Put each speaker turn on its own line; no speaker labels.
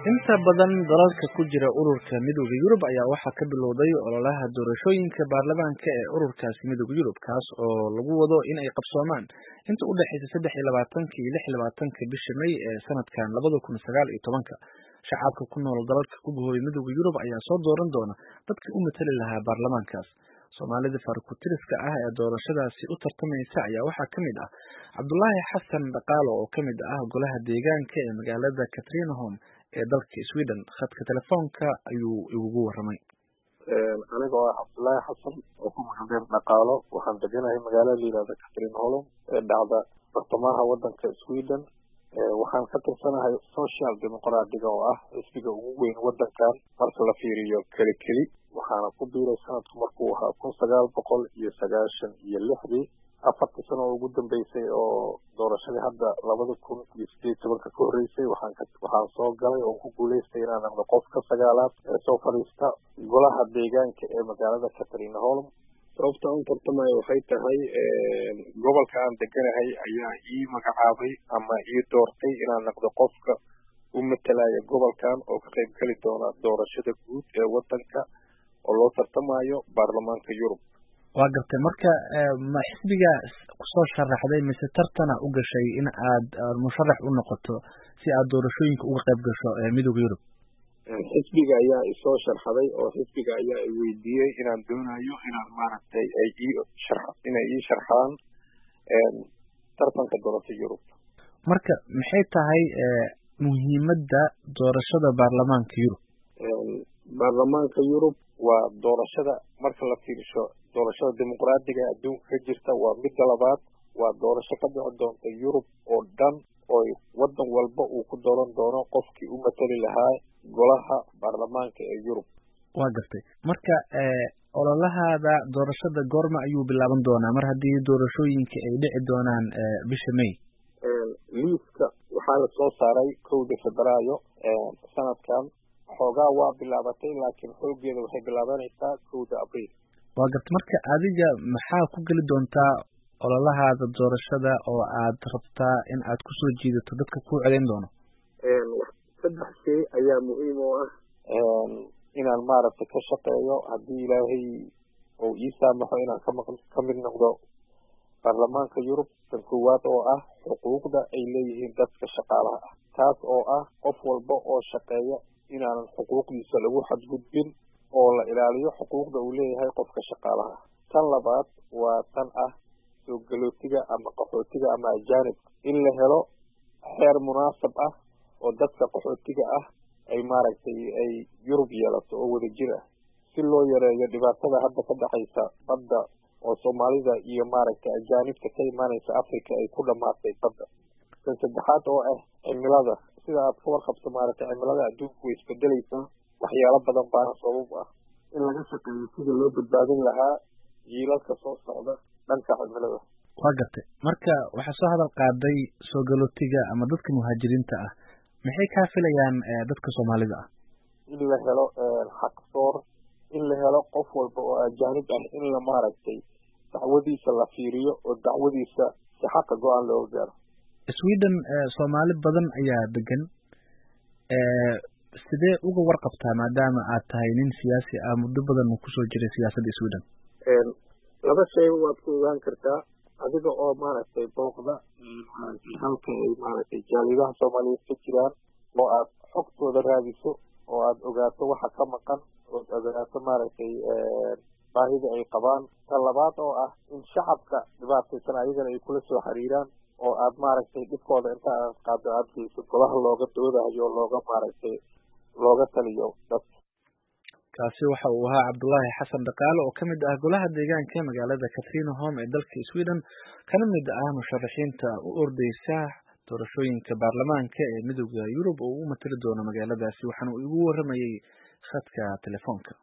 Inta badan dalalka ku jira ururka Midowga Yurub ayaa waxaa ka bilowday ololaha doorashooyinka baarlamaanka ee ururkaasi Midowga Yurub kaas oo lagu wado in ay qabsoomaan inta u dhaxaysa 23 iyo 26 bisha May ee sanadkan 2019. Shacabka ku nool dalalka ku boobay Midowga Yurub ayaa soo dooran doona dadka u matali lahaa baarlamaankaas. Soomaalida farkutiriska ah ee doorashadaasi u tartamaysa ayaa waxaa ka mid ah Cabdullaahi Xasan Dhaqaalo oo ka mid ah golaha deegaanka ee magaalada Katrineholm ee dalka Sweden. Khadka telefoonka ayuu igu waramay.
Aniga waa Cabdullaahi Xasan oo ku magacaabay Dhaqaalo, waxaan deganahay magaalada la yiraahdo Katrineholm ee dhacda bartamaha wadanka Sweden. Waxaan ka tirsanahay Social Democratic oo ah xisbiga ugu weyn wadankan marka la fiiriyo keli waxaana ku biiray sanadku markuu ahaa 1996 afartii sano ugu dambeysay oo doorashadii hadda 2018 ka horeysay waxaan soo galay oo ku guuleystay inaan noqdo qofka sagaalaad ee soo fadhiista golaha deegaanka ee magaalada Katrineholm. sababta aan tartamayo waxay tahay gobolka aan deganahay ayaa ii magacaabay ama ii doortay inaan noqdo qofka u matalaya gobolkan oo ka qayb gali doona doorashada guud ee wadanka oo loo tartamayo baarlamaanka Yurub.
Waa gartay marka ma xisbiga ku soo sharaxday mise tartana u gashay in aad musharax u noqoto si aad doorashooyinka uga qayb gasho ee Midowga Yurub?
Xisbiga ayaa isoo sharxaday oo xisbiga ayaa i weydiiyay inaan doonayo inaan maaragtay inay ii sharxaan tartanka doorashada Yurub.
Marka maxay tahay muhiimadda doorashada baarlamaanka Yurub?
Baarlamaanka Yurub waa doorashada marka la fiirsho doorashada dimuqraadiga adduunka ka jirta waa mid labaad waa doorasho ka dhici doonta Yurub oo dhan oo wadan walba uu ku dooran doono qofkii u matali lahaa golaha baarlamaanka ee Yurub.
Waa gartay marka ololahada doorashada goorma ayuu bilaaban doonaa mar haddii doorashooyinka ay dhici doonaan bisha May?
Liiska waxaa la soo saaray 1 Febraayo sanadkan xoogaa waa bilaabatay laakiin xoogeeda waxay bilaabanaysaa 1 Abriil.
Waa gartay marka adiga maxaa ku gali doontaa ololahada doorashada oo aad rabtaa in aad ku soo jiidato dadka ku codeyn doono?
Saddex shay ayaa muhiim u ah inaan maaragtay ka shaqeeyo haddii Ilaahay uu ii saamaxo inaan ka mid noqdo baarlamaanka Yurub. Tan koowaad oo ah xuquuqda ay leeyihiin dadka shaqaalaha ah, taas oo ah qof walba oo shaqeeya inaanan xuquuqdiisa lagu xadgudbin oo la ilaaliyo xuquuqda uu leeyahay qofka shaqaalaha. Tan labaad waa tan ah soo galootiga ama qaxootiga ama ajaanibka in la helo xeer munaasab ah oo dadka qaxootiga ah ay maaragtay ay Yurub yeelato oo wada jir ah si loo yareeyo dhibaatada hadda ka dhaxaysa badda oo Soomaalida iyo maaragtay ajaanibta ka imaanaysa Afrika ay ku dhamaatay badda. Tan saddexaad oo ah cimilada sida aad ka warqabto maaragtay cimilada adduunku way isbedelaysaa waxyaalo badan baa sabab ah in laga shaqeeyo sidii loo badbaadin lahaa jiilalka soo socda dhanka cimilada.
Waa gartay marka waxaa soo hadal qaaday soo galootiga ama dadka muhaajiriinta ah maxay ka filayaan dadka Soomaalida ah?
In la helo xaqsoor in la helo qof walba oo ajaanib ah in la maaragtay dacwadiisa la fiiriyo oo dacwadiisa si xaq go'aan loo gaaro.
Sweden Soomaali badan ayaa degan sidee uga warqabtaa maadaama aad tahay nin siyaasi ah muddo badan ku soo jiray siyaasadda Sweden?
Laba shay waad ku ogaan kartaa adiga oo maaragtay booqda halka ay maaragtay jaalidaha Soomaaliyeed ka jiraan oo aad xogtooda raadiso oo aad ogaato waxa ka maqan oo aad ogaato maaragtay baahida ay qabaan. Tan labaad oo ah in shacabka dhibaataysan ayagana ay kula soo xiriiraan oo aad maaragtay dhibkooda inta aad qaado aad geyso golaha looga doodayo looga maaragtay looga taliyo dad.
Kaasi waxa uu ahaa Cabdullaahi Xasan Dhaqaalo oo ka mid ah golaha deegaanka magaalada Katrineholm ee dalka Sweden kana mid ah musharaxiinta u ordaysa doorashooyinka baarlamaanka ee Midowga Yurub oo u matali doona magaaladaasi waxaana uu igu waramayay khadka telefoonka.